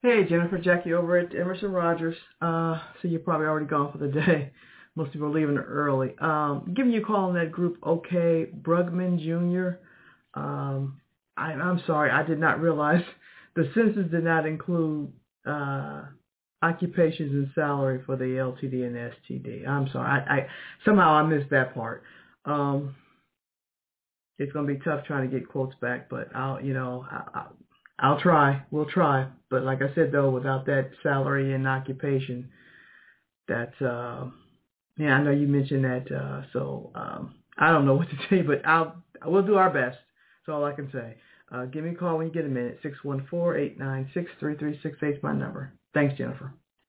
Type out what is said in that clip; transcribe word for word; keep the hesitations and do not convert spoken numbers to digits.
Hey, Jennifer, Jackie over at Emerson Rogers. Uh, so you're probably already gone for the day. Most people are leaving early. Um, giving you a call on that group, okay, Brugman Junior Um, I, I'm sorry, I did not realize the census did not include uh, occupations and salary for the L T D and S T D. I'm sorry, I, I somehow I missed that part. Um, it's going to be tough trying to get quotes back, but I'll, you know, I, I, I'll try. We'll try. But like I said, though, without that salary and occupation, that's, uh, yeah, I know you mentioned that. Uh, so um, I don't know what to tell you, but I'll, we'll do our best. That's all I can say. Uh, give me a call when you get a minute. six one four, eight nine six, three three six eight is my number. Thanks, Jennifer.